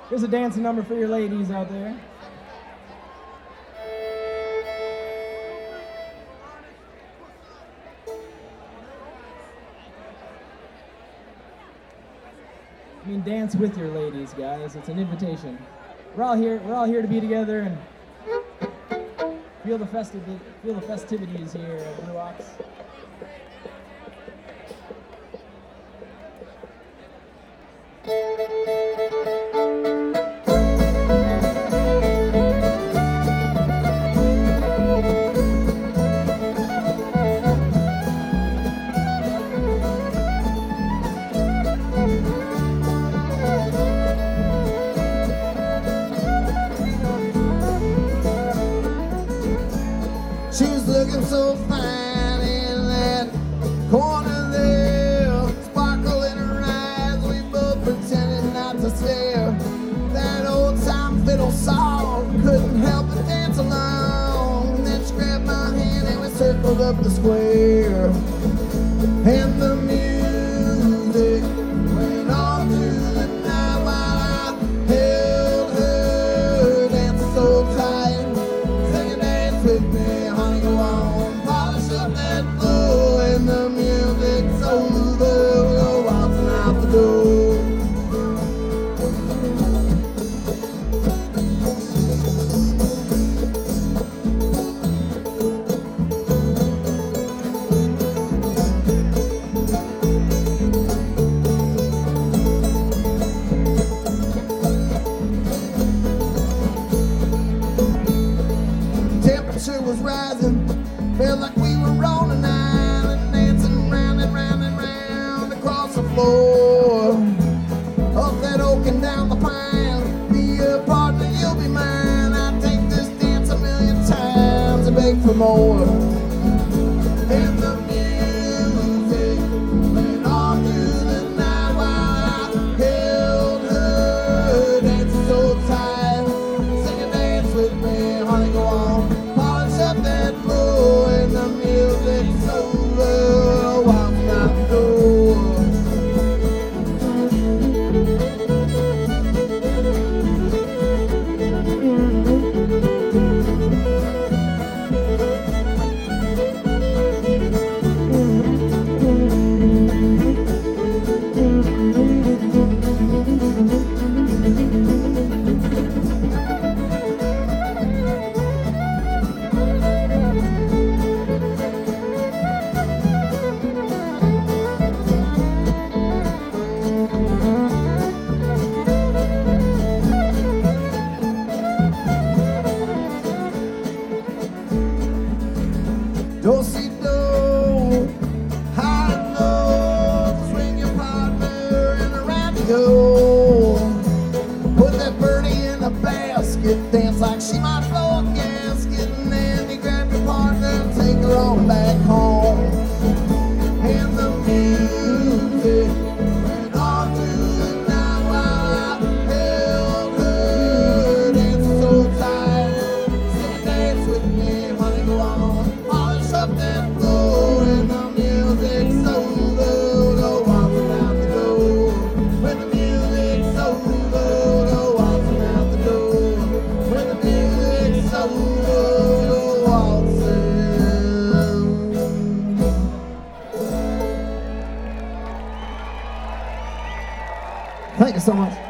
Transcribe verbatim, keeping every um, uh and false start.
Here's a dancing number for your ladies out there. I mean, dance with your ladies, guys. It's an invitation. We're all here. We're all here to be together and feel the festive, feel the festivities here at Blue Ox. She was looking so fine in that corner there, sparkle in her eyes, we both pretended not to stare. That old time fiddle song, couldn't help but dance along. Then she grabbed my hand and we circled up the square. And the music went on through the night while I held her, dancing so tight, singing dance with me. Go on, polish up that floor, and the music's over, go waltzing out the door. Temperature was rising, felt like we were on an island, dancing round and round and round across the floor. Up that oak and down the pine, be a partner, you'll be mine. I'd take this dance a million times and beg for more. And the music went on through the night while I held her, dancing so tight, singing dance with me, honey, go on. Up that floor and the music's over, walking out the door. Do-si-do, high and low, swing your partner and around you go. Put that birdie in a basket, dance like she might blow a gasket, and then you grab your partner and take her on back home. And the music went on through the night while I held her, dancing so tight, sing a dance with me, honey, go on. Up that floor and the music's over, go walking out the door. When the music's over, go walking out the door. When the music's over, go waltzing. Thank you so much.